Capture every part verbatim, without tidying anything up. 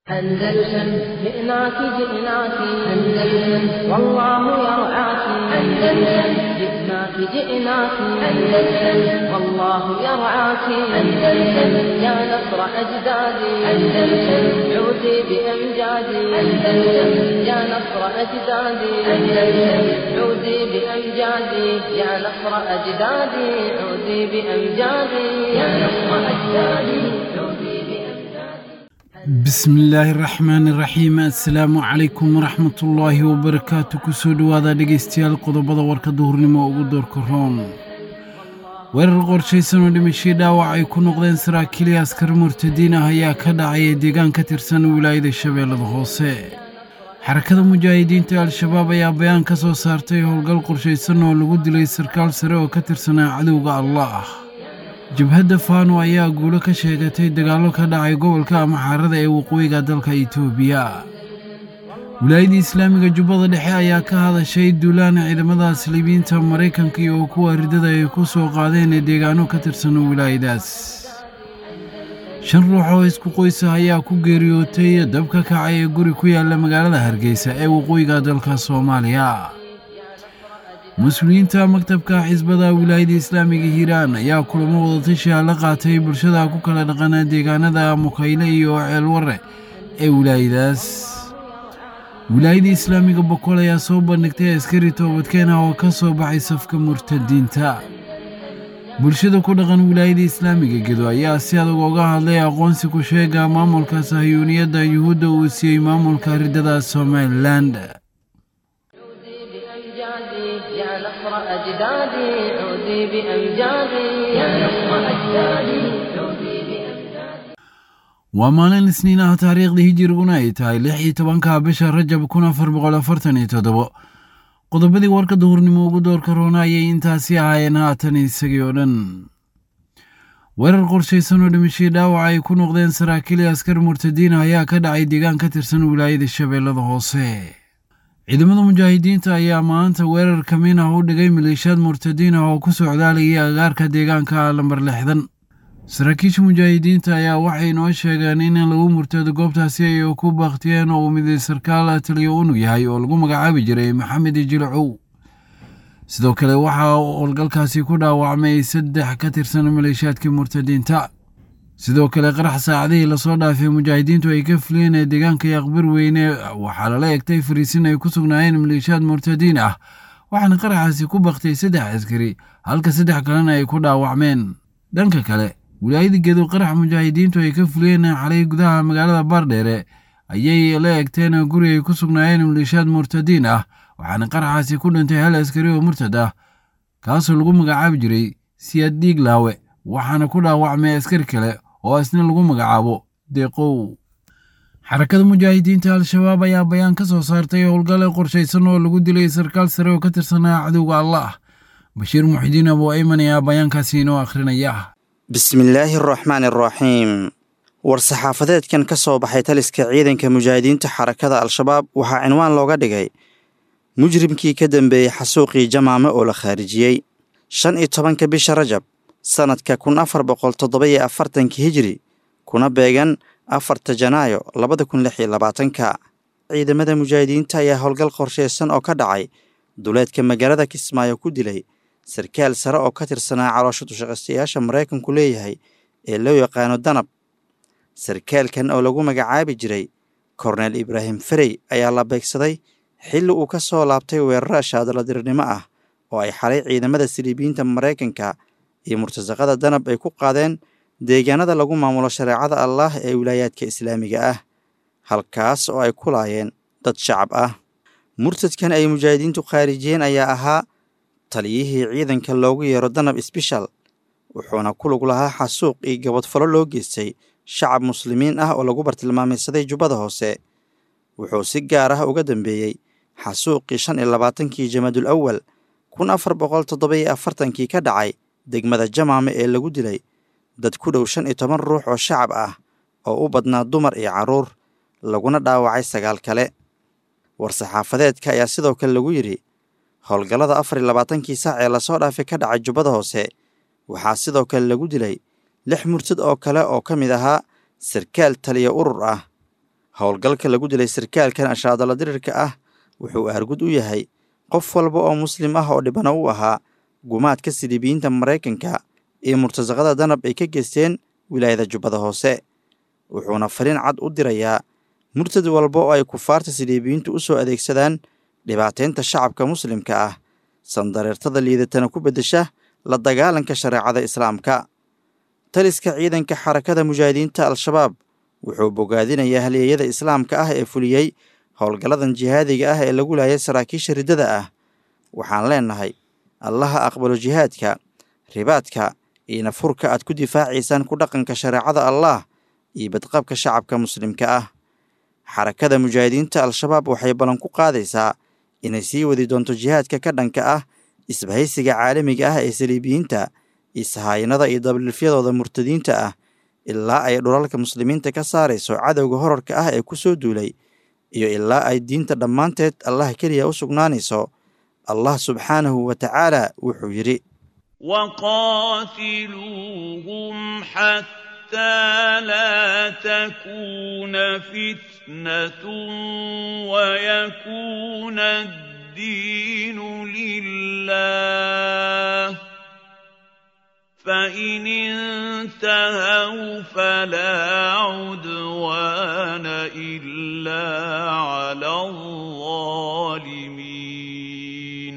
أندلسن جئناك جئناك أندلسن والله يرعاك أندلسن جئناك جئناك أندلسن والله يرعاك أندلسن يا نصر أجدادي أندلسن عودي بأمجادي أندلسن يا نصر أجدادي أندلسن عودي بأمجادي يا نصر أجدادي عودي بأمجادي يا نصر أجدادي عودي بسم الله الرحمن الرحيم السلام عليكم ورحمة الله وبركاته كسود وهذا دقيستيال قضبضة ورك دهورنما وقدر كرون weerar qorshaysan oo dhimashay dhaawac ay ku noqdeen saraakiil askar murtadiin ah ayaa ka dhacay deegaan ka tirsan wilaayada Shabeellada Hoose xarakada mujaahidiinta al-shabaab ayaa bayaan ka soo saartay howlgal qorshaysan oo lagu dilay sarkaal sare oo ka tirsanaa cadowga Allah jabhadda faano ayaa guulo ka sheegatay dagaalo ka dhacay gobolka Amxaarada ee waqooyiga dalka Itoobiya wilaayada islaamiga jubbada dhexe ayaa ka hadashay duulaan ciidamada Saliibiinta Mareykanka iyo kuwa ridada ay ku soo qaadeen deegaano ka tirsan wilaayadaas shan ruux oo isku qoys ah ayaa ku geeriyootay dab ka kacay guri ku yaala magaalada Hargeysa ee waqooyiga dalka Soomaaliya مسؤولينتا مكتبka xisbada wilaayada islaamiga Hiiraan ayaa kulamo wada tashi la qaatay bulshada ku kala dhaqana deegaanada Mukayle iyo Ceelwarre ee wilaayadaas wilaayada islaamiga Boqol ayaa soo bandhigtay askari toobadkeen ah oo ka soo baxay safka murtadiinta bulshada ku dhaqan wilaayada islaamiga Gedo ayaa si adag uga hadlay aqoonsi ku sheega maamulka Sahiyuuniyadda Yuhuudda uu siiyay maamulka ridada Somaliland يا نصر أجدادي عودي بأمجادي يا نصر أجدادي عودي بأمجادي ومالين سنينها تاريخ دي هجرغنا ay tahay lix iyo tobanka bisha Rajab kun afar boqol afartan iyo toddoba qodobadii warka duhurnimo ugu door corona ay intaasi ahaayeen haatan isagii oo dhan weerar qorshaysan oo dhimashay dhaawac ay ku noqdeen saraakiil askar murtadiin ayaa ka dhacay deegaan ka tirsan wilaayada Shabeellada Hoose ciidamada mujaahidiinta ayaa maanta weerar kamiin ah u dhigay maleeshiyad murtadiin ah oo ku socdaalay agaarka deegaanka lambar lixdan saraakiisha mujaahidiinta ayaa waxay noo sheegeen in lagu murtado goobtaasi ay ku baqtiyeen oo mid sarkaal taliyo uu yahay oo lagu magacaabi jiray Maxamed Jilcow sidoo kale waxa uu howlgalkaasi ku dhaawacmay saddex ka tirsan maleeshiyadka murtadiinta sidoo kale qarax saacadii la soo dhaafay mujaahidiintu ay ka fuliyeen deegaanka Yaqbir Weyne waxa la eegtay fariisin ay ku sugnaayeen maleeshiyad murtadiin ah waxaana qaraxaasi ku baqtay saddex askari halka saddex kalena ay ku dhaawacmeen dhanka kale wilaayada Gedo qarax mujaahidiintu ay ka fuliyeen xalay gudaha magaalada Baardheere ayay la eegteen guri ay ku sugnaayeen maleeshiyad murtadiin ah waxaana qaraxaasi ku dhintay hal askari oo murtad ah kaas oo lagu magacaabi jiray Siyaad Diiglaawe waxaana ku dhaawacmay askari kale oo asna lagu magacaabo Deeqow xarakada mujaahidiinta al-shabaab ayaa bayaan ka soo saartay howlgal qorshaysan oo lagu dilay sarkaal sare oo ka tirsanaa cadowga Allah Bashiir Muxidiin Abu Ayman ayaa bayaankaasi inoo akhrinaya bismillaahi arrahmaani arrahiim war saxaafadeedkan ka soo baxay taliska ciidanka mujaahidiinta xarakada al-shabaab waxaa cinwaan looga dhigay mujrimkii ka dambeeyay xasuuqii Jamaame oo la khaarijiyay shan iyo tobanka bisha Rajab sanadka kun afar boqol toddoba iyo afartan hijri kuna beegan afarta Janaayo labada kun lix iyo labaatanka ciidamada mujaahidiinta ayaa howlgal qorshaysan oo ka dhacay duleedka magaalada Kismaayo ku dilay sarkaal sare oo ka tirsanaa caloosha shaqsiyaasha Mareykanku leeyahay ee loo yaqaan Danab sarkaalkan oo lagu magacaabi jiray Cornel Ibrahim Ferey ayaa la beegsaday xilli uu ka soo laabtay weerar shaadaladirnimo ah oo ay xalay ciidamada Saliibiinta Mareykanka iyo murtasaqada Danab ay ku qaadeen deegaanada lagu maamulo shariicada Allah ee wilaayadka islaamiga ah halkaas oo ay ku laayeen dad shacab ah murtadkan ay mujaahidiintu khaarijiyeen ayaa ahaa taliyihii ciidanka loogu yeero Danab Special wuxuuna ku lug lahaa xasuuq iyo gabadfalo loo geystay shacab muslimiin ah oo lagu bartilmaameedsaday Jubbada Hoose wuxuu si gaar ah uga dambeeyay xasuuqii shan iyo labaatankii Jamaadul Awwal kun afar boqol toddoba iyo afartan ka dhacay degmada Jamaame ee lagu dilay dad ku dhow shan iyo toban ruux oo shacab ah oo u badnaa dumar iyo caruur laguna dhaawacay sagaal kale war saxaafadeedka ayaa sidoo kale lagu yiri howlgallada afar iyo labaatankii saac ee la soo dhaafay ka dhacay Jubbada Hoose waxaa sidoo kale lagu dilay lix murtad oo kale oo ka mid ahaa sarkaal taliya urur ah howlgalka lagu dilay sarkaalkan ashaadala dirirka ah wuxuu aargud u yahay qof walba oo muslim ah oo dhibana u ahaa gumaadka siliibiyiinta Maraykanka ee murtasaqada danab ay ka geysteen wilaayada Jubbada Hoose wuxuuna fariin cad u dirayaa murtad walba oo ay kufaarta siliibiyiintu u soo adeegsadaan dhibaateynta shacabka muslimka ah sandareertada liidatana ku bedesha la dagaalanka shareecada islaamka taliska ciidanka xarakada mujaahidiinta al-shabaab wuxuu bogaadinayaa halyeeyada islaamka ah ee fuliyay howlgaladan jihaadiga ah ee lagu laayay saraakiisha riddada ah waxaan leenahay allaha aqbalo jihaadka ribaadka iyo nafurka aad ku difaacaysaan ku dhaqanka shareecada allah iyo badqabka shacabka muslimka ah xarakada mujaahidiinta al-shabaab waxay ballan ku qaadaysaa inay sii wadi doonto jihaadka ka dhanka ah isbahaysiga caalamiga ah ee saliibiyiinta ishaayinada iyo dablilfyadooda murtadiinta ah ilaa ay dhulalka muslimiinta ka saarayso cadowga horarka ah ee ku soo duulay iyo ilaa ay diinta dhammaanteed allah keliya u sugnaanayso allah subxaanahu wa tacaala wuxuu yidhi waqaatiluuhum xataa laa takuuna fitnatun wayakuuna addiinu lilah فإن انتهوا فلا عدوان إلا على الظالمين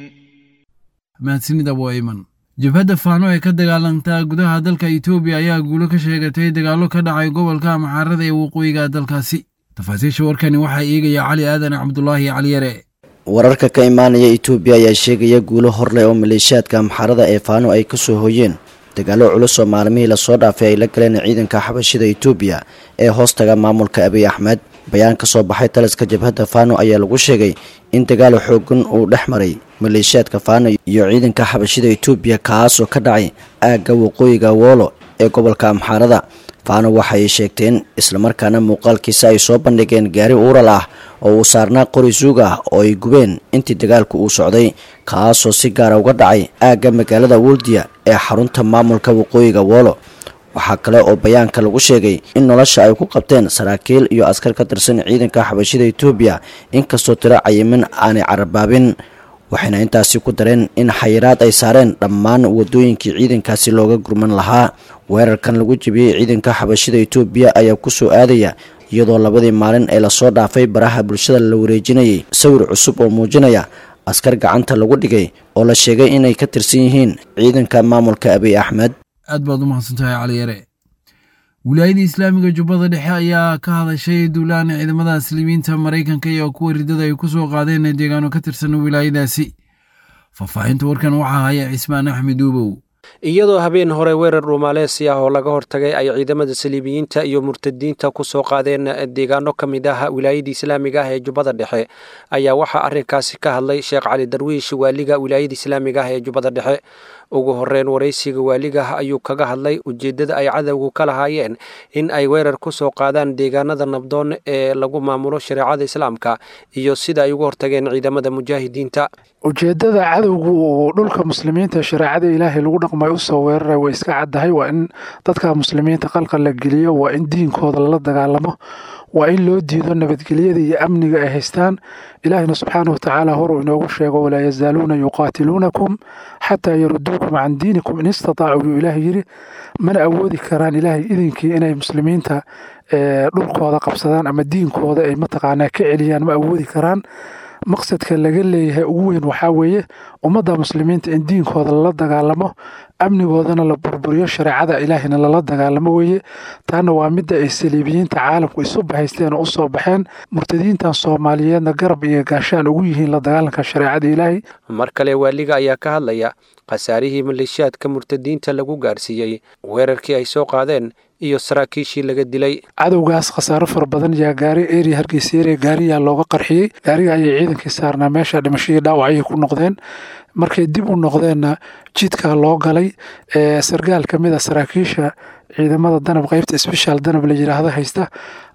mahadsanid Abu Ayman jabhadda faano ee ka dagaalantaa gudaha dalka Itoobiya ayaa guulo ka sheegatay dagaalo ka dhacay gobolka Amxaarada ee waqooyiga dalkaasi tafaasiisha warkani waxaa eegaya Cali Aadan Cabdullaahi Cali Yare wararka ka imaanaya Itoobiya ayaa sheegaya guulo horleh oo maleeshiyaadka Amxaarada ee faano ay ka soo hooyeen dagaalo culus oo maalmihii la soo dhaafay ay la galeen ciidanka xabashida Itoobiya ee hoostaga maamulka Abiy Ahmed bayaan ka soo baxay taliska jabhadda faano ayaa lagu sheegay in dagaal xooggan uu dhexmaray maleeshiyaadka faano iyo ciidanka xabashida Itoobiya kaas oo ka dhacay aagga waqooyiga Wolo ee gobolka Amxaarada faano waxay sheegteen isla markaana muuqaalkiisa ay soo bandhigeen gaari uural ah oo uu saarnaa qori suug ah oo ay gubeen intii dagaalku uu socday kaasoo si gaar ah uga dhacay aagga magaalada Woldia ee xarunta maamulka waqooyiga Wolo waxaa kale oo bayaanka lagu sheegay in nolosha ay ku qabteen saraakiil iyo askar ka tirsan ciidanka xabashida Itoobiya inkastoo tiro cayiman aanay carabaabin waxayna intaasi ku dareen in xayiraad ay saareen dhammaan wadooyinkii ciidankaasi looga gurman lahaa weerarkan lagu jabiyay ciidanka xabashida Itoobiya ayaa ku soo aadaya iyadoo labadii maalin ee la soo dhaafay baraha bulshada la wareejinayay sawir cusub oo muujinaya askar gacanta lagu dhigay oo la sheegay inay ka tirsan yihiin ciidanka maamulka Abiy Ahmed aad baad u mahadsantahay Cali Yare wilaayada islaamiga Jubbada Dhexe ayaa ka hadashay duulaan ciidamada muslimiinta Maraykanka iyo kuwa ridada ay ku soo qaadeen deegaano ka tirsan wilaayadaasi faafahinta warkan waxaa haya Cismaan Axmed Uubow iyadoo habeen hore weerar Ruumaaleesi ah oo laga hortagay ay ciidamada saliibiyiinta iyo murtadiinta ku soo qaadeen deegaano ka mid ah wilaayada islaamiga ah ee Jubbada Dhexe ayaa waxa arrinkaasi ka hadlay Sheekh Cali Darwiish waaliga wilaayada islaamiga ah ee Jubbada Dhexe ugu horreyn waraysiga waaliga ayuu kaga hadlay ujeedada ay cadawgu ka lahaayeen in ay weerar ku soo qaadaan deegaanada nabdoon ee lagu maamulo shareecada islaamka iyo sida ay uga hortageen ciidamada mujaahidiinta ujeedada cadawgu uu dhulka muslimiinta shareecada ilaahay lagu dhaqmay u soo weeraray way iska caddahay waa in dadka muslimiinta qalqal la geliyo waa in diinkooda lala dagaalamo waa in loo diido nabadgelyada iyo amniga ay haystaan ilaahina subxaanahu watacaala hor uu inoogu sheego walaa yazaaluuna yuqaatiluunakum xataa yaruduukum can diinikum in istataacu yuu ilaah yidhi mana awoodi karaan ilaahay idinkii inay muslimiinta dhulkooda qabsadaan ama diinkooda ay mataqaanaa ka celiyaan ma awoodi karaan maqsadka laga leeyahay ugu weyn waxaa weeye ummadda muslimiinta in diinkooda lala dagaalamo amnigoodana la burburiyo shareecada ilaahina lala dagaalamo weeye taana waa midda ay saliibiyiinta caalamku isu bahaysteen oo u soo baxeen murtadiintan soomaaliyeedna garab iyo gaashaan ugu yihiin la dagaalanka shareecada ilaahay mar kale waaliga ayaa ka hadlaya khasaarihii maleeshiyaadka murtadiinta lagu gaarsiiyey weerarkii ay soo qaadeen iyo saraakiishii laga dilay cadowgaas khasaaro fara badan yaa gaari eri hargeysa eri gaariyaa looga qarxiyey gaariga ayay ciidankii saarnaa meesha dhimashadii dhaawacayay ku noqdeen markay dib u noqdeenna jidkaa loo galay sargaal ka mid a saraakiisha ciidamada danab qaybta sbeshaal danab la yidhaahdo haysta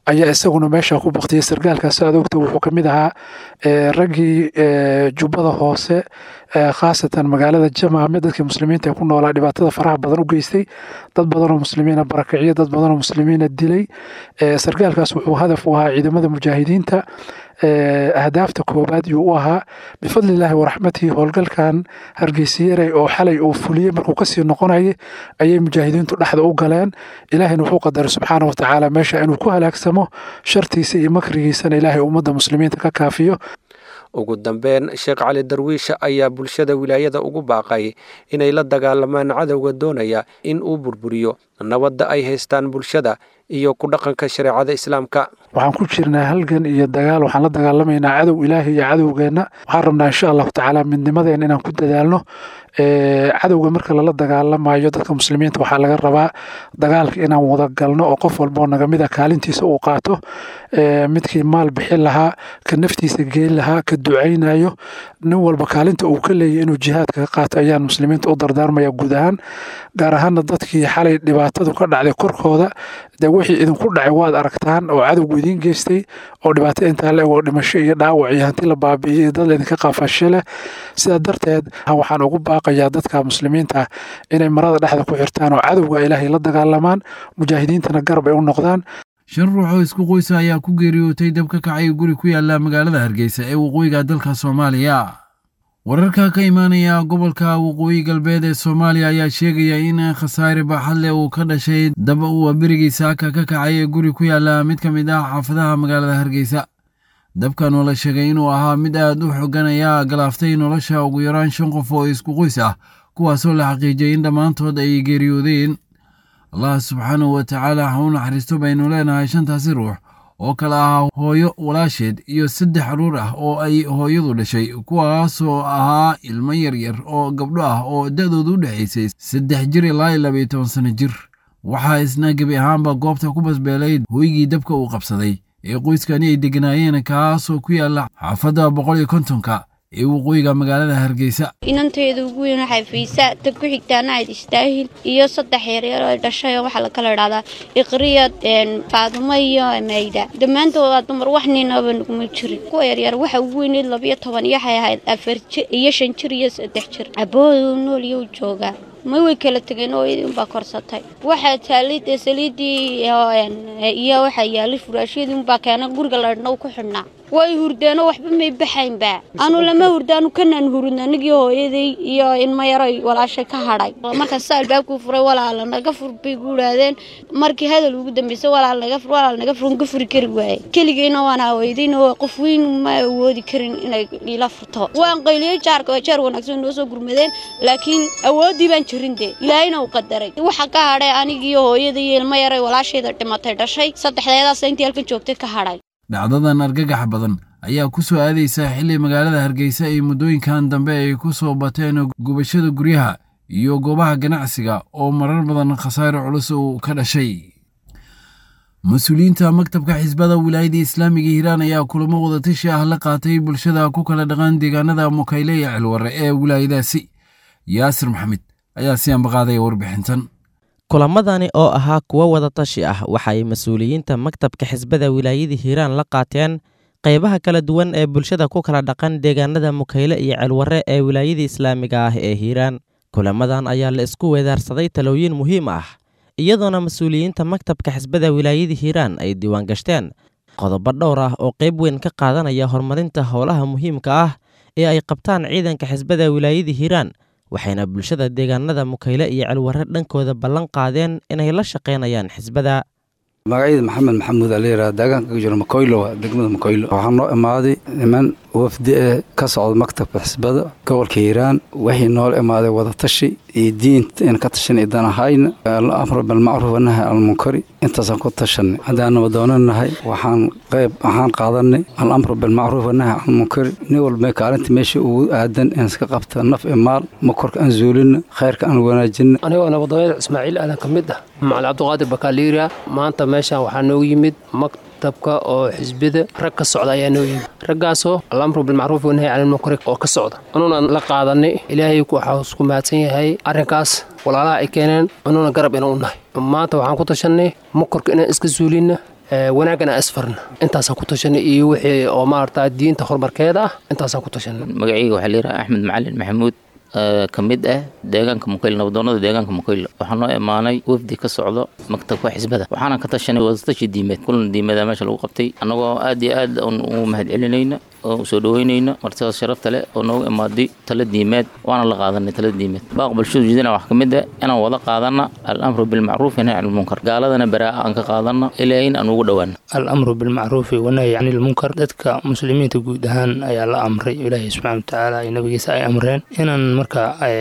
ayaa isaguna meesha ku baktiyay. sargaalkaas aad ogta wuxuu ka mid ahaa raggii jubbada hoose khaasatan magaalada Jamaame dadkii muslimiinta ku noolaa dhibaatada faraha badan u geystay, dad badan oo muslimiina barakiciye, dad badan oo muslimiina dilay. sargaalkaas wuxuu hadaf u ahaa ciidamada mujaahidiinta. ahdaafta koobaad uu ahaa bifadlilaahi waraxmatihi howlgalkan hargeysyare oo xalay uu fuliyey markuu kasii noqonayay ayay mujaahidiintu dhexda u galeen. ilaahayna wuxuu qadaray subxaana wa tacaala meesha inuu ku halaagsamo, shartiisa iyo makrigiisana ilaahay ummadda muslimiinta ka kaafiyo. ugu dambeyn sheekh cali darwiish ayaa bulshada wilaayada ugu baaqay inay la dagaalamaan cadowga doonaya in uu burburiyo nabadda ay haystaan bulshada iyo ku dhaqanka shareecada islaamka. waxaan ku jirnaa halgan iyo dagaal, waxaan la dagaalamaynaa cadow ilaahay iyo cadowgeena. waxaan rabnaa insha allahu tacaala midnimadeena inaan ku dadaalno. cadowga marka lala dagaalamayo dadka muslimiinta waxaa laga rabaa dagaalka inaan wada galno oo qof walba oo naga mid ah kaalintiisa uu qaato. midkii maal bixin lahaa, ka naftiisa geyn lahaa, ka ducaynayo, nin walba kaalinta uu ka leeyahay inuu jihaadka ka qaato ayaan muslimiinta u dardaarmaya guud ahaan. gaar ahaana dadkii xalay dhibaatadu ka dhacday korkooda, dee wixii idinku dhacay waad aragtaan oo cadowgu idiin geystay oo dhibaato intaa la eg oo dhimasho iyo dhaawac iyo hanti la baabi'iyey dad laydinka qaafasho leh. sidaa darteed waxaan ugu baaqayaa dadka muslimiinta inay marada dhexda ku xirtaan oo cadowga ilaahay la dagaalamaan, mujaahidiintana garab ay u noqdaan. shan ruux oo isku qoysa ayaa ku geeriyootay dab ka kacay guri ku yaala magaalada Hargeysa ee waqooyiga dalka Soomaaliya. wararka ka imaanaya gobolka waqooyi galbeed ee Soomaaliya ayaa sheegaya in khasaare baaxad leh uu ka dhashay dab uu birigiisa ka kacay guri ku yaala mid ka mid ah xaafadaha magaalada Hargeysa. dabkan oo la sheegay inuu ahaa mid aad u xooggan ayaa galaaftay nolosha ugu yaraan shan qof oo isku qoys ah, kuwaasoo la xaqiijiyay in dhammaantood ay geeriyoodeen. allah subxaanahu wa tacaala ha u naxariisto baynu leenahay shantaasi ruux oo kala ahaa hooyo walaasheed iyo saddex caruur ah oo ay hooyadu dhashay, kuwaasoo ahaa ilmo yaryar oo gabdho ah oo da'doodu u dhexaysay saddex jir ilaa laba iyo toban sano jir. waxaa isna gebi ahaanba goobta ku basbeelay hooygii dabka uu qabsaday ee qoyskani ay deganaayeen, kaasoo ku yaala xaafadda boqol iyo kontonka ee waqooyiga magaalada Hargeysa. inanteedu ugu weyn waxay fiisa ta ku xigtaana ay istaahil iyo saddex yaryar oo dhashay waxa la kala raacdaa iqriyad een Faadumo iyo Mayda. dhammaantood dumar wax ninaba kuma jirin. kuwa yaryar waxa ugu weyn laba iyo toban yahay ahayd afar jir iyo shan jir iyo saddex jir. aboodu nool iyo jooga ma way kala tageen oo idin ba korsatay. waxa taalid saliidii iyo waxa yaali furaashadii ba kana guriga la dhanaw ku xidhnaa. way hurdeen waxba may baxaynba. anu lama hurdaanu kanaan hurudna anigii hooyaday iyo in ma yaray walaashay ka hadhay. marka saalbaabku furay walaal naga furbay guulaadeen. markii hadal ugu dambeysay walaal naga fur walaal naga furun ka furi kari waayay. kaligeena waana weydiinoo qof weyn ma awoodi karin inay ila furto. waan qayliyay jaarka jaar wanaagsan noo soo gurmadeen, laakiin awoodii baan jirinde ilaahayna uu qadaray. waxa ka hadhay anigii hooyaday iyo ilmo yaray walaashayda dhimatay dhashay saddexdeedaas intii halkan joogtay ka hadhay. dhacdadan argagax badan ayaa ku soo aadaysa xilli magaalada Hargeysa ay muddooyinkan dambe ay ku soo bateen gubashada guryaha iyo goobaha ganacsiga oo marar badan khasaare culus uu ka dhashay. mas'uuliyiinta maktabka xisbada wilaayada islaamiga Hiiraan ayaa kulamo wada tashi ah la qaatay bulshada ku kala dhaqan deegaanada Mukayle iyo Cilware ee wilaayadaasi. yaasir maxamed ayaa si ambaqaaday warbixintan. kulamadani oo ahaa kuwa wada tashi ah waxay mas'uuliyiinta maktabka xisbada wilaayada Hiiraan la qaateen qaybaha kala duwan ee bulshada ku kala dhaqan deegaanada Mukayle iyo Cilware ee wilaayada islaamiga ah ee Hiiraan. kulamadan ayaa la isku weedaarsaday talooyin muhiim ah, iyadoona mas'uuliyiinta maktabka xisbada wilaayada Hiiraan ay diiwaan gashteen qodobo dhowr ah oo qayb weyn ka qaadanaya horumarinta howlaha muhiimka ah ee ay qabtaan ciidanka xisbada wilaayada Hiiraan. waxayna bulshada deegaanada Mukayle iyo Cilware dhankooda ballan qaadeen inay la shaqeynayaan xisbada. magacayda maxamed maxamuud aliira deegaanka ku jira Mukayle degmada Mukayle. waxaan noo imaaday niman wafdi ee ka socda maktabka xisbada gobolka Hiiraan. waxay noo imaaday wada tashi iyo diinta in ka tashan idan ahayna al-amr bil ma'ruf wa nahy anil munkar intaasaan ku tashanay. haddaan doonanahay waxaan qayb waxaan qaadanay al-amr bil ma'ruf wa nahy anil munkar. nin walba kaalinta meesha uu aadan in iska qabta naf iyo maal mukarka aan zuulin khayrka aan wanaajin. aniga nabadooyada Ismaaciil aadan kamid ah macal Cabdiqaadir Bakaliira. maanta meeshan waxaa noogu yimid maktabka oo xisbida rag ka socda ayaa noo yimid. raggaasoo al-amr bil ma'ruf wa nahy anil munkar oo ka socda. anuuna la qaadanay ilaahay ku waxa isku maadsan yahay arrinkaas walaalaha ay keeneen anuuna garab inuu nahay. maanta waxaan ku tashanay mukarka inaan iska zuulina wanaagana asfarna intaasaan ku tashanay iyo wixii oo maaragtaa diinta horumarkeeda ah intaasaan ku tashanay. magacayga waxaa la yidhaha axmed macalin maxamuud ka mid ah deegaanka Mukayle nabdoonada deegaanka Mukayle waxaan noo imaanay wafdi ka socdo maktabka xisbada waxaana ka tashanay wadatashi diimeed kulan diimeed meesha lagu qabtay anagoo aad iyo aad u mahad celinayna oo soo dhaweynayna martida sharafta leh oo noogu imaaday tala diimeed waana la qaadanay tala diimeed baaq bulshadu jidana wax kamid ah inaan wada qaadana al-amru bil ma'ruf wa nahy anil munkar gaaladana baraa aan ka qaadana ilaa in aan ugu dhawaan al-amru bil ma'ruf wa nahy anil munkar dadka muslimiinta guud ahaan ayaa la amray ilaahay subhanahu wa ta'ala iyo nabigiisa ay amreen inaan marka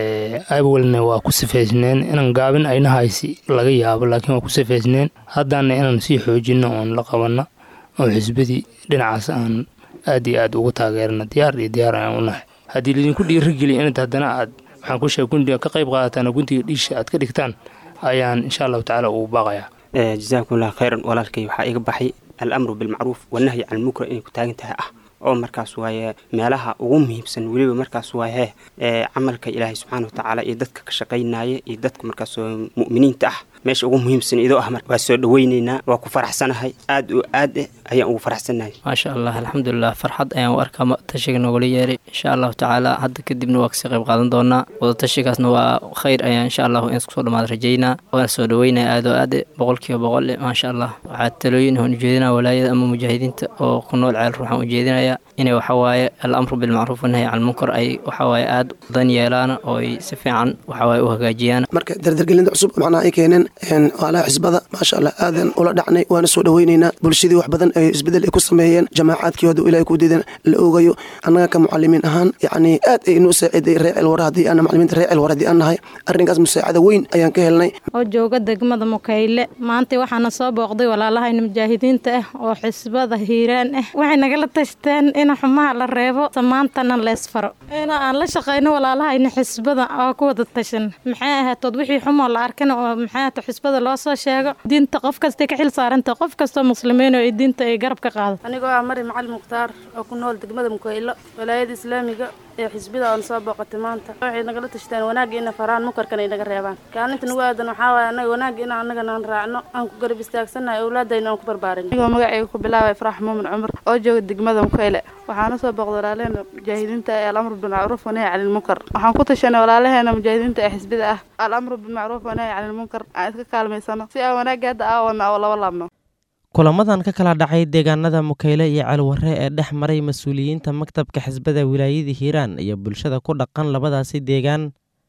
ay walna waa ku sifeysneen inaan gaabin ayna haysi laga yaabo laakiin waa ku sifeysneen haddana inaan si xoojino oo la qabana oo xisbadii dhinacaas aan aad iyo aad ugu taageerna diyaar iyo diyaar aan u nahay haddii lidinku dhiirigeliyo inaad haddana aad waxaan ku sheegay gundiga ka qayb qaadataan gundiga dhiisha aad ka dhigtaan ayaan insha allahu tacaala ugu baaqayaa. jazaakumullahu khayran walaalkay waxaa iga baxay al-amru bilmacruuf wanahyi can lmunkar inay ku taagan tahay ah oo markaas waaye meelaha ugu muhiimsan weliba markaas waaye camalka ilaahay subxaanahu watacaala iyo dadka ka shaqaynaya iyo dadka markaas mu'miniinta ah meesha ugu muhiimsan idoo ah waa soo dhaweynaynaa waa ku faraxsanahay aad oo aad ayaan ugu faraxsanahay. maasha allah alxamdulilah farxad ayaan u arkaa tashiga noogala yeeray insha allahu tacaala hadda kadibna waa kasii qayb qaadan doonaa wadatashigaasna waa khayr ayaan insha allahu in iskusoo dhammaad rajaynaa waan soo dhaweynaya aad oo aad boqolkiiba boqol maasha allah waxaa talooyin aan ujeedinaa walaayada ama mujaahidiinta oo ku nool ceel ruuxaan ujeedinaya inay waxa waaye al-amru bilmacruuf wa nahyi can lmunkar ay waxa waaye aad dan yeelaan oo ay si fiican waxa waaye u hagaajiyaan. marka dardargelinta cusub macnaha ay keeneen walaalaha xisbada maasha allah aadan ula dhacnay waana soo dhaweynaynaa bulshadii wax badan ay isbedel ay ku sameeyeen jamaacaadkii hooda ilaahay ku diidan la ogayo annaga ka mucalimiin ahaan yacni aad ay inoo saaciday reecil wara haddii aan macalimiinta reecil wara haddii aan nahay arrinkaas musaacada weyn ayaan ka helnay. oo jooga degmada Mukayle maanta waxaana soo booqday walaalahayna mujaahidiinta ah oo xisbada hiiraan ah waxay nagala tashteen in xumaha la reebo samaantana la isfaro in aan la shaqeyno walaalahayna xisbada oo ku wada tashan maxay ahaatod wixii xumo la arkana oo maxay ahaatod xisbada loo soo sheego diinta qof kasta ka xil saaranta qof kasta muslimiin oo diinta ay garab ka qaado. anigoo ah Mari Macalin Mukhtaar oo ku nool degmada Mukayle walaayada islaamiga ee xisbida aan soo booqatay maanta waxay nagala tashteen wanaag in faraan munkarkan ay naga reebaan kaalinta nagu aadan waxa waaye anaga wanaag in anaga aan raacno aan ku garab istaagsanahay awlaadayna aan ku barbaarin. anigoo magacayga ku bilaabay Farax Muumin Cumar oo jooga degmada Mukayle waxaana soo booqday walaalaheena mujaahidiinta ee al-amru bil ma'ruf wa nahyi canil munkar waxaan ku tashanay walaalaheena mujaahidiinta ee xisbida ah al-amru bil ma'ruf wa nahyi canil munkar aan iska kaalmeysano si aan wanaaggeeda aawana oo laba laabno. kulamadan ka kala dhacay deegaanada Mukayle iyo Calwarre ee dhex maray mas'uuliyiinta maktabka xisbada wilaayada Hiiraan iyo bulshada ku dhaqan labadaasi deegaan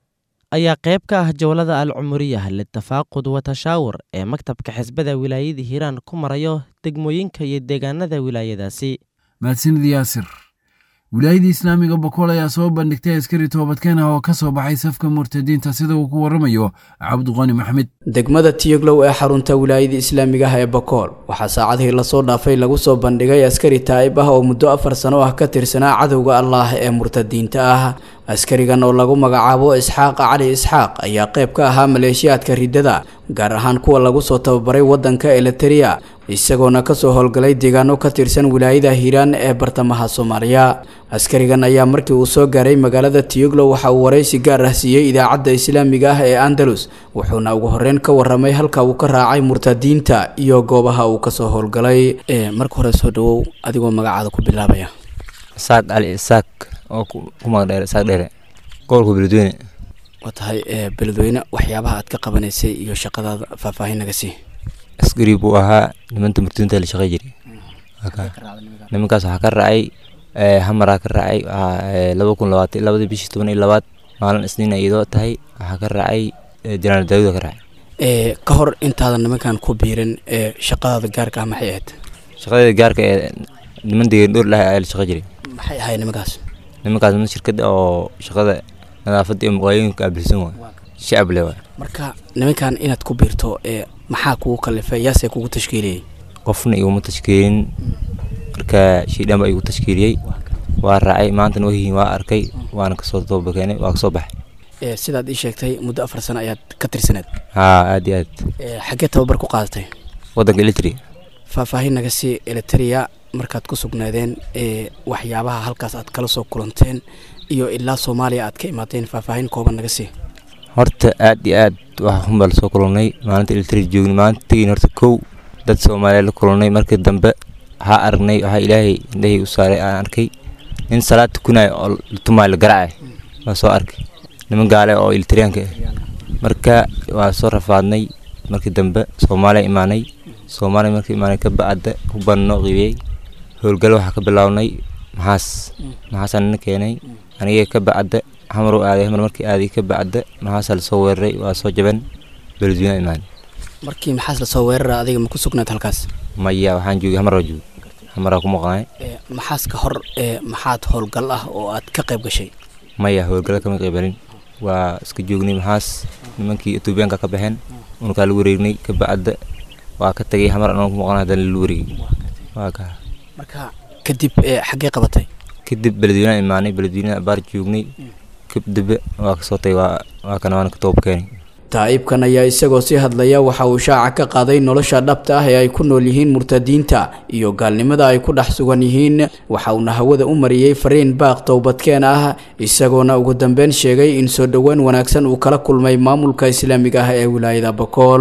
ayaa qayb ka ah jawlada al-umuriyah litafaaqud wa tashaawur ee maktabka xisbada wilaayada Hiiraan ku marayo degmooyinka iyo deegaanada wilaayadaasi. mahadsanid yaasir. wilaayada islaamiga Boqol ayaa soo bandhigtay askari toobadkeen ah oo ka soo baxay safka murtadiinta sida uu ku waramayo Cabdiqani Maxamed. degmada Tiyaglow ee xarunta wilaayada islaamiga ah ee Boqol waxaa saacadihii la soo dhaafay lagu soo bandhigay askari taayib ah oo muddo afar sano ah ka tirsanaa cadowga Allah ee murtadiinta ah. askarigan oo lagu magacaabo Isxaaq Cali Isxaaq ayaa qayb ka ahaa maleeshiyaadka ridada gaar ahaan kuwa lagu soo tababaray wadanka Eritrea isagoona ka soo howlgalay deegaano ka tirsan wilaayada Hiiraan ee bartamaha Soomaaliya. askarigan ayaa markii uu soo gaaray magaalada Tiyaglow waxa uu wareysi gaar ah siiyay idaacadda islaamiga ah ee Andalus wuxuuna ugu horreyn ka warramay halka uu ka raacay murtadiinta iyo goobaha uu ka soo howlgalay. ee marka hore soo dhawow adigoo magacaada ku bilaabaya. Isxaaq Cali Isxaaq oo ku magdheer Isxaaq dheere gobolka Beledweyne. watahay ee Beledweyne waxyaabaha aad ka qabanaysay iyo shaqadaada faahfaahin naga sii. askari buu ahaa nimanta murtadiinta la shaqay jiray nimankaas waxaa ka raacay ee hamara ka raacay laba kun iyo labaatan labadii bishii toban iyo labaad maalin isniin ay idoo tahay waxaa ka raacay Janaal Daawud ka raacay. ee ka hor intaadan nimankan ku biirin ee shaqadaada gaarka ah maxay ahayd? shaqada gaarka ee niman deegaan dhowr lahaa ay la shaqay jiray. maxay ahayd nimankaas? nimankaas mid shirkad oo shaqada nadaafadda iyo muqaayinka abilsan waa shacab leh waa. marka nimankan inaad ku biirto ee maxaa kugu kalifay yaasay kugu tashkiiliyay? qofna iguma tashkiilin marka shiidhan baa igu tashkiiliyay waa raacay maanta wahiin waa arkay waana ka soo toobakeenay waa ka soo baxay. ee sidaad ii sheegtay muddo afar sano ayaad ka tirsaneed. haa aad iyo aad. ee xaggee tababar ku qaadatay? wadanka Eritrea. faahfaahin naga sii Eritrea markaad ku sugnaadeen ee waxyaabaha halkaas aad kala soo kulanteen iyo ilaa Soomaaliya aad ka imaadeen faahfaahin kooban naga sii. horta aad iyo aad waxa xun baa soo kulannay maalinta Eritrea joogni maanta tagin horta kow dad Soomaaliyeed la kulannay markii dambe waxaa aragnay waxaa ilaahay indhahii u saaray aan arkay nin salaad tukanaya oo tumaal garaacay waa soo arkay niman gaale oo iltiriyaanka ah marka waa soo rafaadnay markii dambe Soomaaliya imaanay Soomaaliya markii imaanay ka bacda u banno qibay howlgal waxa ka bilawnay maxaas maxaasan keenay aniga ka bacda xamru aaday xamar markii aaday ka bacda maxaas la soo weeraray waa soo jaban beledweyne imaan markii maxaas la soo weeraray adiga ma ku sugnayd halkaas maya waxaan joogay xamar joog xamar ku maqnay maxaas ka hor maxaad howlgal ah oo aad ka qayb gashay maya howlgal kama qaybalin waa iska joognay maxaas nimankii Ethiopia ka baxeen uu ka lagu wareegnay ka bacda waa ka tagay xamar anoo ku maqnaa hadan lagu wareegay waa ka marka kadib xagee qabatay kadib beledweyne imaanay beledweyne baar joognay kadib waa ka soo tagay waa waa kana waan ka toob keenay taa'ibkan ayaa isagoo si hadlaya waxa uu shaaca ka qaaday nolosha dhabta ah ee ay ku nool yihiin murtadiinta iyo gaalnimada ay ku dhex sugan yihiin waxa uuna hawada u mariyay fariin baaq towbadkeen ah isagoona ugu dambeyn sheegay in soo dhowaan wanaagsan uu kala kulmay maamulka islaamiga ah ee wilaayada Bakool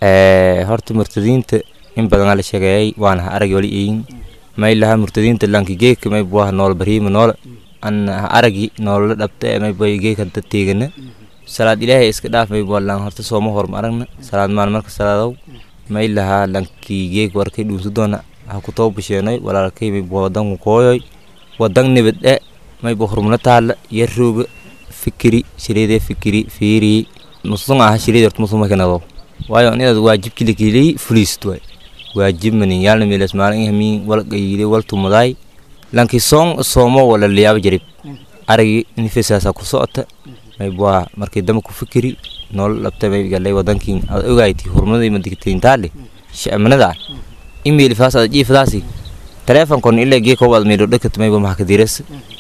ee horta murtadiinta in badan la sheegay waan arag wali in may laha murtadiinta lankigeey kamay buu nool bariim nool an aragi nool dhabta may boygeey ka dadteegana salaad ilaahay iska dhaafay wallaan horta soo ma hormaragna salaad maan marka salaadow may laha lankigeey warkay dhuusu doona ha ku toobasheenay walaalkay may wadan kooyoy wadan nibad ee may buu horumna taal yarooga fikri shiride fikri fiiri musun ah shiride horta musun ma kanado waayo inaad waajib kili kili fulisto waajib man yaalna meelas maalin hami wal qeeyde wal tumaday lanki song soomo wala liyaab jarib aragi nifisaasa ku socota may bua markii dama ku fikiri nool labta may galay wadankiin aad ogayti hormaday ma digteen taale shaamanada email faasa jiifdaasi telefoon kon ilaa gee koobaad meelo dhakat may buu maxka diras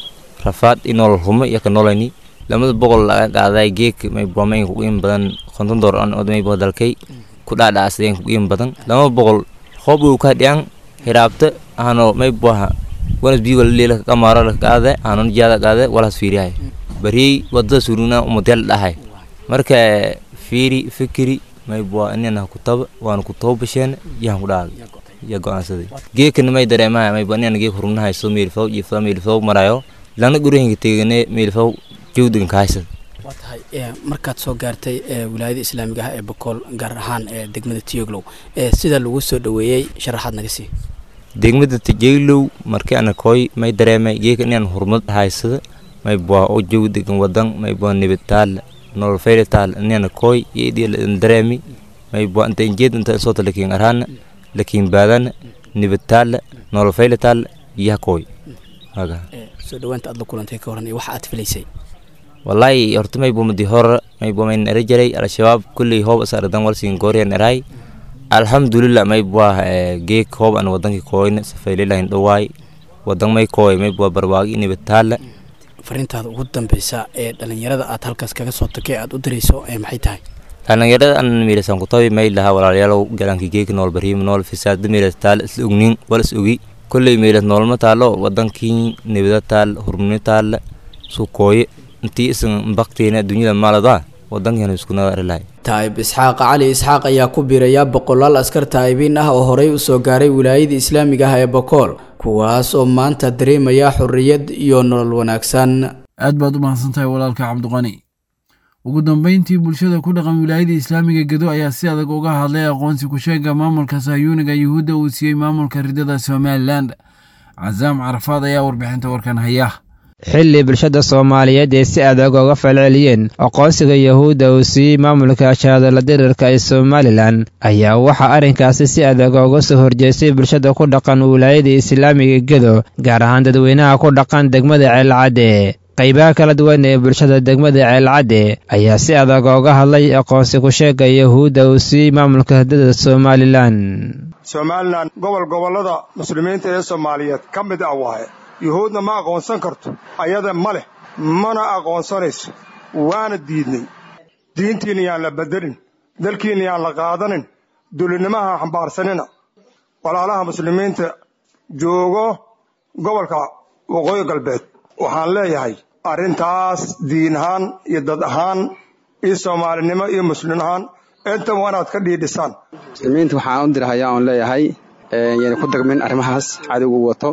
rafaad inol huma iyo ka noolani lamada boqol laga qaaday geek may buu may ku in badan konton door aan odmay buu dalkay ku dhaadhaaseen ku in badan lama boqol hoob uu ka dhiyaan hiraabta aano may buu wanas bi wala leela ka maara la qaade aanan jaada qaade wala fiiriyay bari wada suruna ummadal dhahay marka fiiri fikri may buu inana ku tab waan ku toobasheen yaan ku dhaag ya go'aansaday geekna may dareemaa may buu inana geek horumna hayso meel faw iyo family faw marayo lana guriga teegane meel faw joogdan kaasad watahay ee markaad soo gaartay ee wilaayada islaamiga ah ee Bakool gaar ahaan ee degmada Tiyoglow ee sida lagu soo dhaweeyay sharaxaad naga sii degmada Tiyoglow markii aan kooy may dareemay geek inaan horumad haysada may buu oo joogdan wadan may buu nibitaal nool feelitaal inaan kooy yeedii dareemi may buu inta injeed inta soo talakiin araan laakiin baadan nibitaal nool feelitaal yaa kooy haga soo dhawaanta aad la kulantay ka waran iyo waxa aad filaysay wallahi horta may buu madi hor may buu may rajalay al-shabaab kulli hoob saardan wal siin gooriyaan eray alxamdulillah may buu geek hoob aan wadankii kooyna safayleelayn dhawaay wadan may kooy may buu barwaaqi nibitaal fariintaada ugu dambaysa ee dhalinyarada aad halkaas kaga soo tagtay aad u dirayso ee maxay tahay dhalinyarada aan meelasan ku tabi may laha walaalayaal galankii geek nool bariim nool fisaad meelastaal is ognin wal is ogi kulli meelas nool ma taalo wadankii nibadatal hurminital sukooy intii isan baqteena dunyada maalada wadankan isku naarlay taayib isxaaq cali isxaaq ayaa ku biiraya boqolaal askar taayibiin ah oo horey u soo gaaray wilaayada islaamiga ah ee Bakool kuwaas oo maanta dareemaya xurriyad iyo nolol wanaagsan aad baad u mahadsantahay walaalka Cabduqani ugu dambeyntii bulshada ku dhaqan wilaayada islaamiga Gedo ayaa si adag uga hadlay aqoonsi ku sheega maamulka Sahyuuniga Yuhuudda uu siiyay maamulka ridada Somaliland Azam Arafad ayaa warbixinta warkan haya xilli bulshada Soomaaliyeed ee si adag uga falceliyeen aqoonsiga Yahuudda uu siiyay maamulka shaadala dirarka ee Somaliland ayaa waxa arrinkaasi si adag uga soo horjeestay bulshada ku dhaqan wilaayada islaamiga Gedo gaar ahaan dadweynaha ku dhaqan degmada Ceelcadde qaybaha kala duwan ee bulshada degmada Ceelcadde ayaa si adag uga hadlay aqoonsi ku sheega Yahuudda uu siiyay maamulka ridada Somaliland Somaliland gobol gobolada muslimiinta ee Soomaaliyeed ka mid ah waaye yuhuudna ma aqoonsan karto ayada male mana aqoonsanayso waana diidnay diintiina yaan la bedelin dalkiina yaan la qaadanin dulinimaha xambaarsanina walaalaha muslimiinta joogo gobolka waqooyi galbeed waxaan leeyahay arrintaas diin ahaan iyo dad ahaan iyo soomaalinimo iyo muslim ahaan intaba waa inaad ka dhiidhisaan muslimiinta waxaan u dirahayaa oon leeyahay yana ku dagmin arrimahaas cadowgu wato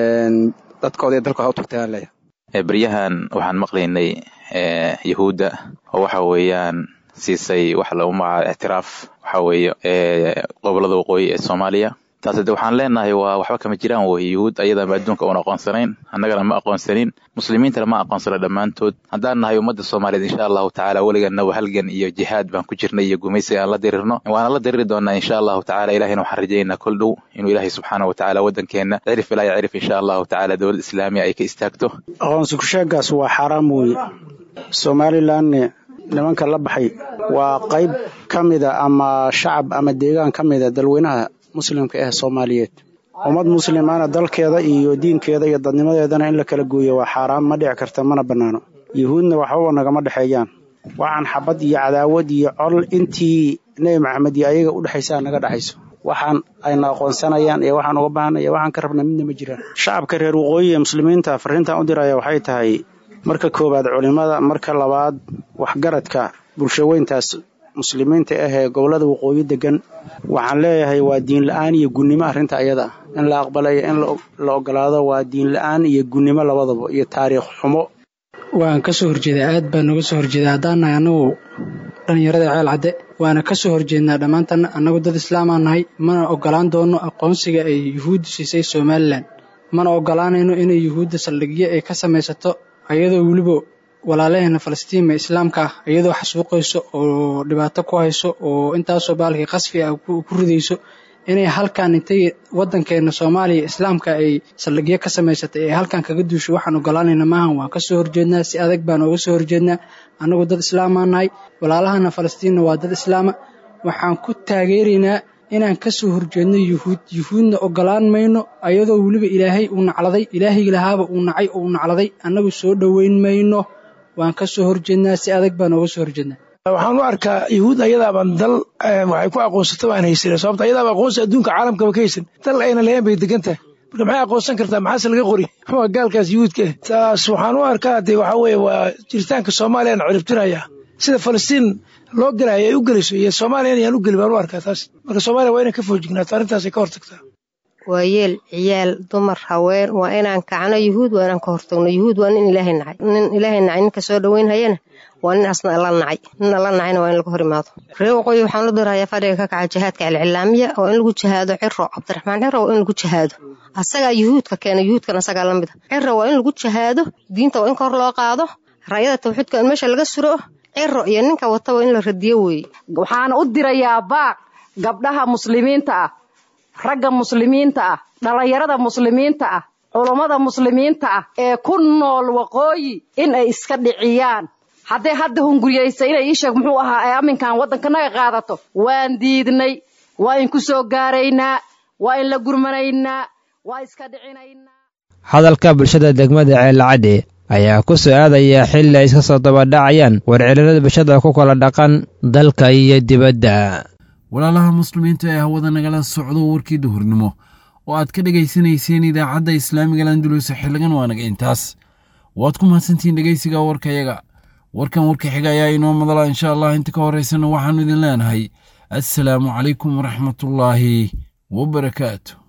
dadkooda iyo dalkooda u tagtayaan leeyahay baryahan waxaan maqlaynay yahuudda oo waxa weeyaan siisay wax lagu magacaabo ictiraaf waxa weeye gobolada waqooyi ee Soomaaliya taas de waxaan leenahay waa waxba kama jiraan way yahuud ayada ma adduunka una aqoonsanayn annagana ma aqoonsanin muslimiinta ma aqoonsana dhamaantood haddaan nahay ummadda Soomaaliyeed insha Allah ta'ala waligeena halgan iyo jihaad baan ku jirnay iyo gumaysi aan la dirirno waana la diriri doonaa insha Allah ta'ala ilaahina waxaan rajaynaynaa kul dhow inuu ilaahay subhanahu wa ta'ala wadankeena cirif ilaa cirif insha Allah ta'ala dawlad islaamiga ay ka istaagto aqoonsi ku sheegaas waa xaraam weey Somaliland nimanka la baxay waa qayb kamida ama shacab ama deegaan kamida dalweynaha muslimka ah Soomaaliyeed ummad muslimaana dalkeeda iyo diinkeeda iyo dadnimadeedana in la kala gooyo waa xaraam ma dhici karta mana banaano yahuudna waxba naga ma dhaxeeyaan waxaan xabad iyo cadaawad iyo col intii Nabi Maxamed iyo ayaga u dhaxaysa naga dhaxayso waxaan ayna aqoonsanayaan iyo waxaan uga baahanay waxaan ka rabnaa midna ma jiraan shacabka reer waqooyi ee muslimiinta fariinta u diraya waxay tahay marka koobaad culimada marka labaad waxgaradka bulshaweyntaas muslimiinta ah ee gobolada waqooyi degan waxaan leeyahay waa diin la'aan iyo gunnimo arinta ayada in la aqbalayo in la ogolaado waa diin la'aan iyo gunnimo labadaba iyo taariikh xumo waan ka soo horjeedaa aad baan uga soo horjeedaa haddaan nahay anagu dhalinyarada ceel cadde waana ka soo horjeednaa dhammaantan annagu dad islaam aan nahay mana ogolaan doono aqoonsiga ay yuhuuddu siisay Somaliland mana ogolaanayno inay yuhuudda saldhigyo ay ka samaysato ayadoo weliba walaalaheena Falastiin ee islaamka iyadoo xasuuqayso oo dhibaato ku hayso oo intaasoo baalkii qasfi ah ku ridayso inay halkaan intay wadankeena Soomaaliya islaamka ay saldhigyo ka samaysatay ee halkaan kaga duusho waxaan ogolaanayna maahan waan ka soo horjeednaa si adag baan uga soo horjeednaa anagu dad islaam aan nahay walaalahana Falastiin waa dad islaama waxaan ku taageeraynaa inaan ka soo horjeedno yuhuud yuhuudna ogolaan mayno ayadoo weliba ilaahay uu nacladay ilaahay ilaahaba uu nacay oo uu nacladay anagu soo dhaweyn mayno waan ka soo horjeednaa si adag baan uga soo horjeednaa waxaan u arkaa yahuud ayadaaba dal waxay ku aqoonsatay waan haysan sababta ayadaaba aqoonsi adduunka caalamka ka haysan dal ayna lahayn bay degan tahay marka maxay aqoonsan kartaa maxaa laga qori waa gaalkaas yahuudka taas waxaan u arkaa de waxa weeye waa jiritaanka Soomaaliya aan ciribtiraya sida Falastiin loo galay ay u galayso iyo Soomaaliya ayaan u gali baan u arkaa taas marka Soomaaliya waa inay ka foojignaato arrintaas ay ka hortagtaa waayeel ciyaal dumar haween waa inaan kacno yahuud waa inaan ka hortagno yahuud waa in ilaahay nacay nin ilaahay nacay ninka soo dhaweyn hayana waa nin asna alla nacay nin alla nacayna waa in laga hor imaado reer waqooyi waxaan u dirayaa fadhiga ka kaca jihaadka cilcilaamiya oo in lagu jihaado Cirro Cabdiraxmaan Cirro waa in lagu jihaado asaga yahuudka keena yahuudkan asaga la mid ah Cirro waa in lagu jihaado diinta waa in kor loo qaado raayada tawxiidka in meesha laga suro Cirro iyo ninka wata waa in la radiyo weey waxaan u dirayaa baaq gabdhaha muslimiinta ah ragga muslimiinta ah dhalinyarada muslimiinta ah culimada muslimiinta ah ee ku nool waqooyi in ay iska dhiciyaan hadday hadda hunguriyaysa inay ii sheeg muxuu ahaa ee aminkan waddanka naga qaadato waan diidnay waa in ku soo gaaraynaa waa in la gurmanaynaa waa iska dhicinaynaa hadalka bulshada degmada Ceelcadde ayaa ku soo aadaya xilli ay iska soo dabadhacayaan warcelinada bulshada ku kala dhaqan dalka iyo dibadda walaalaha muslimiinta ee hawada nagala socdo warkii duhurnimo oo aad ka dhageysanayseen idaacadda islaamiga Andalus xilligan waa naga intaas waad ku mahadsantiin dhageysiga warkayaga warkan warka xiga ayaa inoo madala insha Allah inta ka horeysana waxaan idin leenahay assalaamu calaykum waraxmatullaahi wabarakaatuh